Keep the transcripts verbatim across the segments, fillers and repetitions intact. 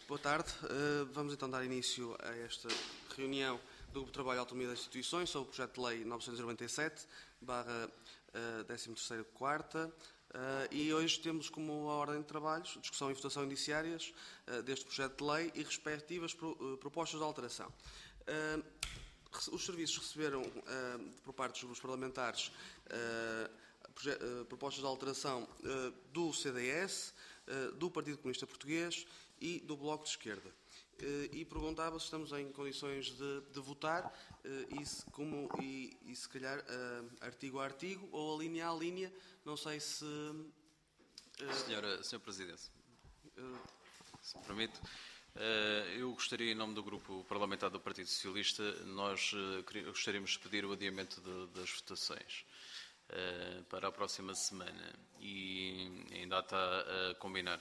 Boa tarde. Vamos então dar início a esta reunião do Grupo de Trabalho e Autonomia das Instituições sobre o projeto de lei novecentos e noventa e sete, barra décimo terceiro quarta, e hoje temos como a ordem de trabalhos discussão e votação indiciárias deste projeto de lei e respectivas propostas de alteração. Os serviços receberam, por parte dos grupos parlamentares, propostas de alteração do C D S, do Partido Comunista Português e do Bloco de Esquerda. E perguntava se estamos em condições de, de votar e se, como, e, e se calhar artigo a artigo ou a linha a linha. Não sei se... Senhora, Senhor Presidente, se me permite, eu gostaria, em nome do Grupo Parlamentar do Partido Socialista, nós gostaríamos de pedir o adiamento de, das votações para a próxima semana e ainda está a combinar.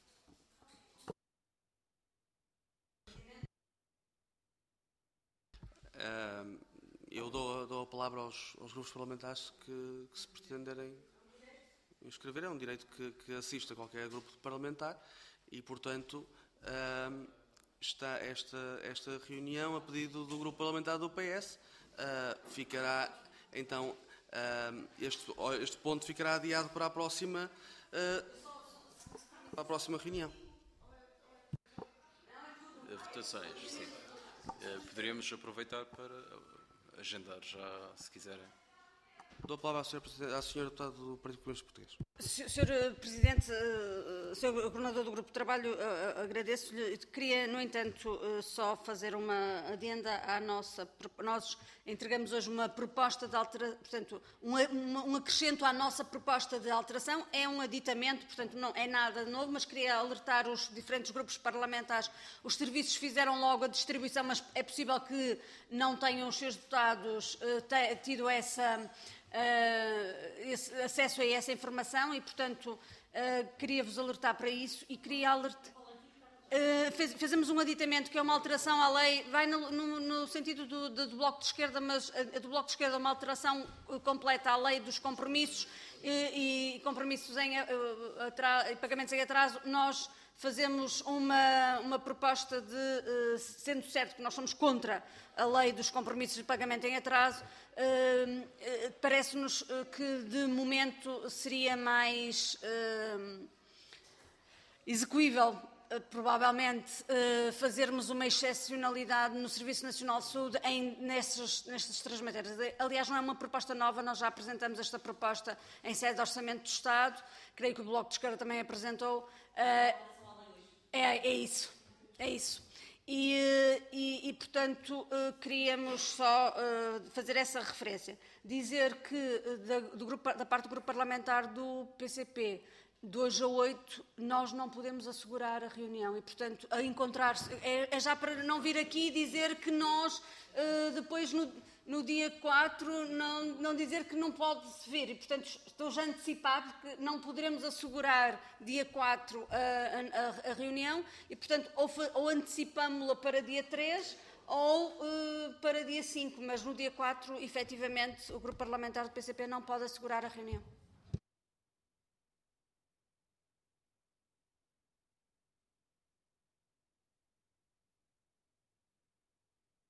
Eu dou, dou a palavra aos, aos grupos parlamentares que, que se pretenderem inscrever. É um direito que, que assiste a qualquer grupo parlamentar e, portanto, está esta, esta reunião a pedido do grupo parlamentar do P S. Ficará, então, este, este ponto ficará adiado para a próxima, para a próxima reunião. Votações, sim. Poderíamos aproveitar para agendar já, se quiserem. Dou a palavra à senhora deputada do Partido Comunista Português. senhor Presidente, senhor Coordenador do Grupo de Trabalho, agradeço-lhe. Queria, no entanto, só fazer uma adenda à nossa... Nós entregamos hoje uma proposta de alteração, portanto, um, um acrescento à nossa proposta de alteração. É um aditamento, portanto, não é nada novo, mas queria alertar os diferentes grupos parlamentares. Os serviços fizeram logo a distribuição, mas é possível que não tenham os seus deputados tido essa... Uh, esse, acesso a essa informação e, portanto, uh, queria-vos alertar para isso e queria alertar... Uh, fez, fazemos um aditamento que é uma alteração à lei, vai no, no, no sentido do, do, do Bloco de Esquerda, mas a, do Bloco de Esquerda é uma alteração completa à lei dos compromissos e, e compromissos em uh, atra, pagamentos em atraso. Nós fazemos uma, uma proposta de, uh, sendo certo que nós somos contra a lei dos compromissos de pagamento em atraso, uh, uh, parece-nos uh, que de momento seria mais uh, execuível, uh, provavelmente, uh, fazermos uma excepcionalidade no Serviço Nacional de Saúde em, nestas, nestas três matérias. Aliás, não é uma proposta nova, nós já apresentamos esta proposta em sede de Orçamento do Estado, creio que o Bloco de Esquerda também apresentou. Uh, É, é isso, é isso. E, e, e portanto, queríamos só fazer essa referência. Dizer que, da, do grupo, da parte do Grupo Parlamentar do P C P, de hoje a oito, nós não podemos assegurar a reunião e, portanto, a encontrar-se... É, é já para não vir aqui dizer que nós, depois, no, no dia quatro, não, não dizer que não pode-se vir. E, portanto, estou já a antecipar, porque não poderemos assegurar dia quatro a, a, a reunião e, portanto, ou, ou antecipámo-la para dia três ou uh, para dia cinco. Mas no dia quatro, efetivamente, o Grupo Parlamentar do P C P não pode assegurar a reunião.